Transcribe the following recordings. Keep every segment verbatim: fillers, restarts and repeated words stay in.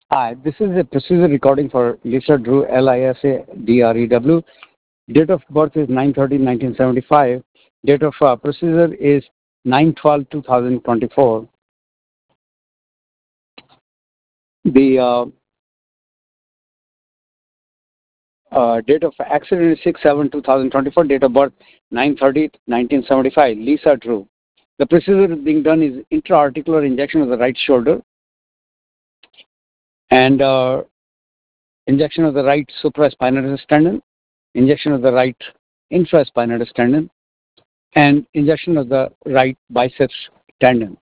Hi, this is a procedure recording for Lisa Drew, L I S A D R E W. Date of birth is nine thirty nineteen seventy-five. Date of uh, procedure is nine twelve two thousand twenty-four. The uh, uh, date of accident is six seven two thousand twenty-four. Date of birth nine thirty nineteen seventy-five. Lisa Drew. The procedure being done is intra-articular injection of the right shoulder and uh, injection of the right supraspinatus tendon, injection of the right infraspinatus tendon, and injection of the right biceps tendon.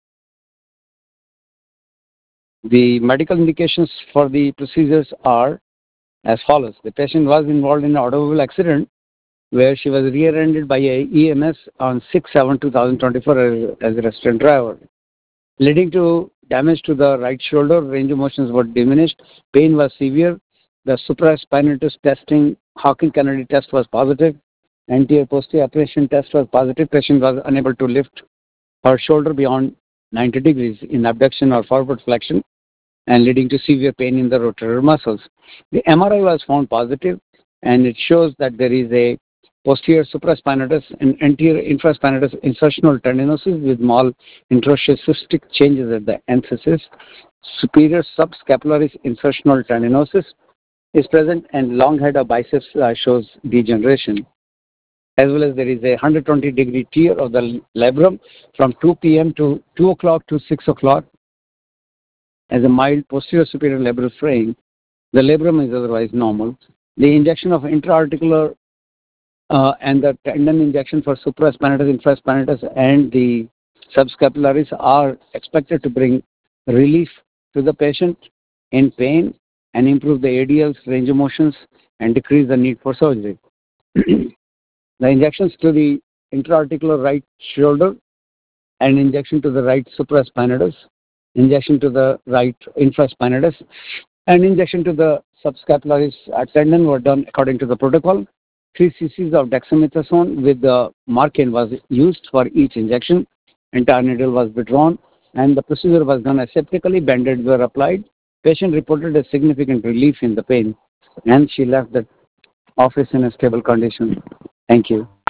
The medical indications for the procedures are as follows. The patient was involved in an automobile accident where she was rear-ended by a E M S on six seven two thousand twenty-four as, as a resident driver, leading to damage to the right shoulder. Range of motions were diminished. Pain was severe. The supraspinatus testing, Hawking-Kennedy test was positive. Anterior posterior operation test was positive. Patient was unable to lift her shoulder beyond ninety degrees in abduction or forward flexion and leading to severe pain in the rotator muscles. The M R I was found positive and it shows that there is a posterior supraspinatus and anterior infraspinatus insertional tendinosis with small interosseous cystic changes at the emphasis. Superior subscapularis insertional tendinosis is present and long head of biceps uh, shows degeneration, as well as there is a one hundred twenty degree tear of the labrum from two p m to two o'clock to six o'clock as a mild posterior superior labral fraying. The labrum is otherwise normal. The injection of intra-articular uh, and the tendon injection for supraspinatus, infraspinatus, and the subscapularis are expected to bring relief to the patient in pain and improve the A D L's range of motions and decrease the need for surgery. The injections to the intra-articular right shoulder and injection to the right supraspinatus, injection to the right infraspinatus, and injection to the subscapularis tendon were done according to the protocol. three cc's of dexamethasone with the Marcaine was used for each injection. Entire needle was withdrawn, and the procedure was done aseptically. Band-aids were applied. Patient reported a significant relief in the pain, and she left the office in a stable condition. Thank you.